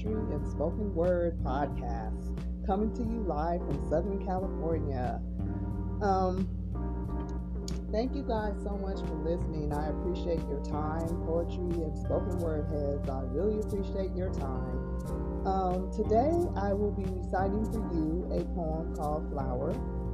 Poetry and Spoken Word podcast, coming to you live from Southern California. Thank you guys so much for listening. I appreciate your time, Poetry and Spoken Word heads. I really appreciate your time. Today I will be reciting for you a poem called Flower.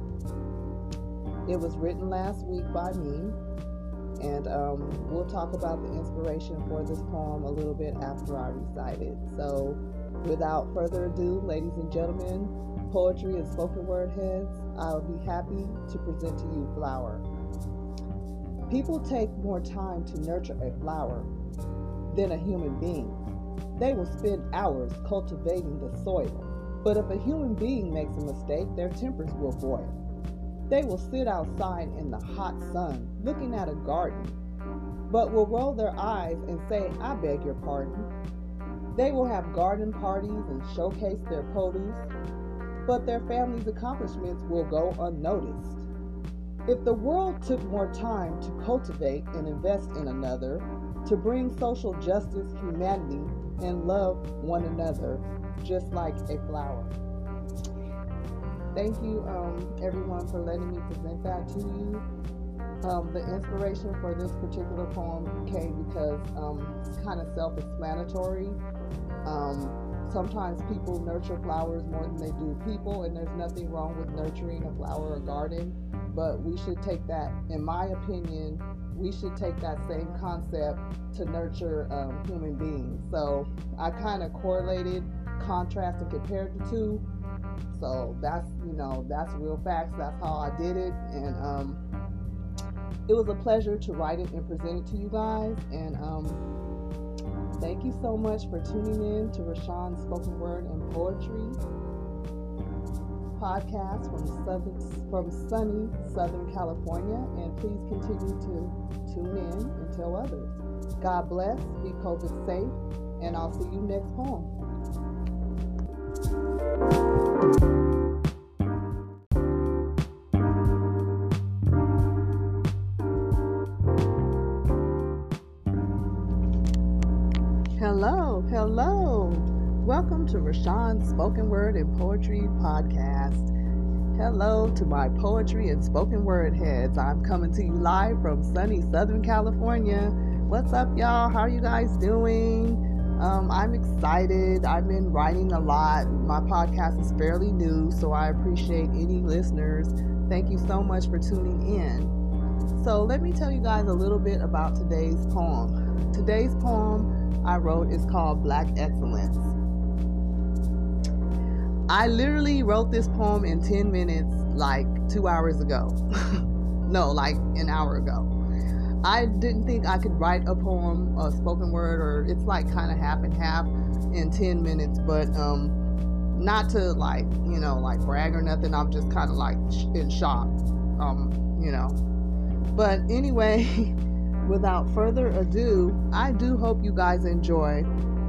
It was written last week by me. And we'll talk about the inspiration for this poem a little bit after I recite it. So without further ado, ladies and gentlemen, poetry and spoken word heads, I'll be happy to present to you Flower. People take more time to nurture a flower than a human being. They will spend hours cultivating the soil. But if a human being makes a mistake, their tempers will boil. They will sit outside in the hot sun looking at a garden, but will roll their eyes and say, "I beg your pardon." They will have garden parties and showcase their produce, but their family's accomplishments will go unnoticed. If the world took more time to cultivate and invest in another, to bring social justice, humanity, and love one another, just like a flower. Thank you, everyone, for letting me present that to you. The inspiration for this particular poem came because it's kind of self-explanatory. Sometimes people nurture flowers more than they do people, and there's nothing wrong with nurturing a flower or garden, but we should take that, in my opinion, we should take that same concept to nurture human beings. So I kind of correlated, contrasted, and compared the two. So that's real facts. That's how I did it. And it was a pleasure to write it and present it to you guys. And thank you so much for tuning in to Rashawn's Spoken Word and Poetry podcast from sunny Southern California. And please continue to tune in and tell others. God bless, be COVID safe, and I'll see you next poem. Hello. Welcome to Rashawn's Spoken Word and Poetry podcast. Hello to my poetry and spoken word heads. I'm coming to you live from sunny Southern California. What's up, y'all? How are you guys doing? I'm excited. I've been writing a lot. My podcast is fairly new, so I appreciate any listeners. Thank you so much for tuning in. So let me tell you guys a little bit about today's poem. Today's poem I wrote is called Black Excellence. I literally wrote this poem in 10 minutes like 2 hours ago. No, like an hour ago. I didn't think I could write a poem, a spoken word, or it's like kind of half and half in 10 minutes, but not to like brag or nothing. I'm just kind of like in shock, But anyway, without further ado, I do hope you guys enjoy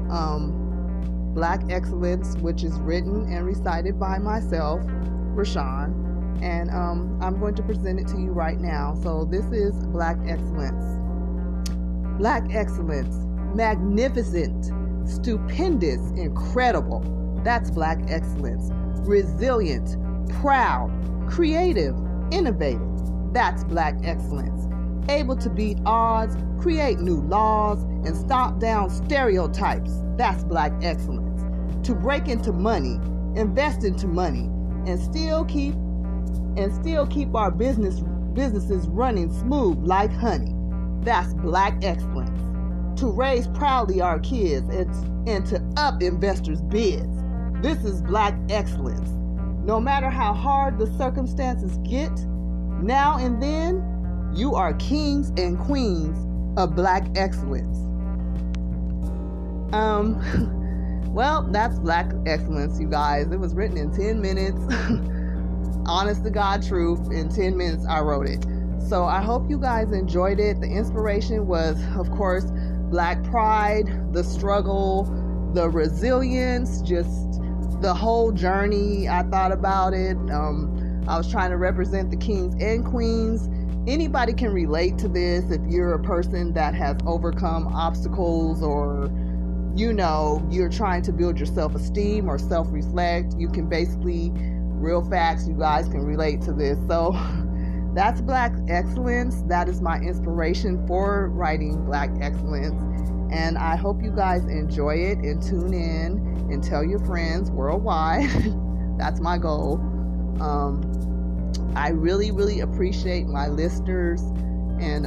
Black Excellence, which is written and recited by myself, Rashawn. And I'm going to present it to you right now. So this is Black Excellence. Black Excellence. Magnificent, stupendous, incredible. That's Black Excellence. Resilient, proud, creative, innovative. That's Black Excellence. Able to beat odds, create new laws, and stomp down stereotypes. That's Black Excellence. To break into money, invest into money, and still keep our businesses running smooth like honey. That's Black Excellence. To raise proudly our kids and to up investors' bids. This is Black Excellence. No matter how hard the circumstances get, now and then, you are kings and queens of Black Excellence. Well, that's Black Excellence, you guys. It was written in 10 minutes. Honest to God truth, in 10 minutes I wrote it. So I hope you guys enjoyed it. The inspiration was, of course, Black pride, the struggle, the resilience, just the whole journey. I thought about it. I was trying to represent the kings and queens. Anybody can relate to this if you're a person that has overcome obstacles or you're trying to build your self-esteem or self-reflect, you can basically, real facts, you guys can relate to this. So that's Black Excellence. That is my inspiration for writing Black Excellence. And I hope you guys enjoy it and tune in and tell your friends worldwide. That's my goal. I really, really appreciate my listeners, and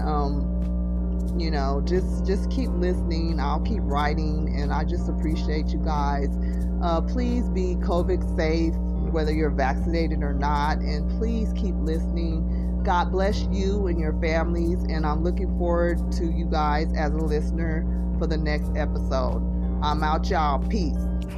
just keep listening. I'll keep writing, and I just appreciate you guys. Please be COVID safe, whether you're vaccinated or not, and please keep listening. God bless you and your families, and I'm looking forward to you guys as a listener for the next episode. I'm out, y'all. Peace.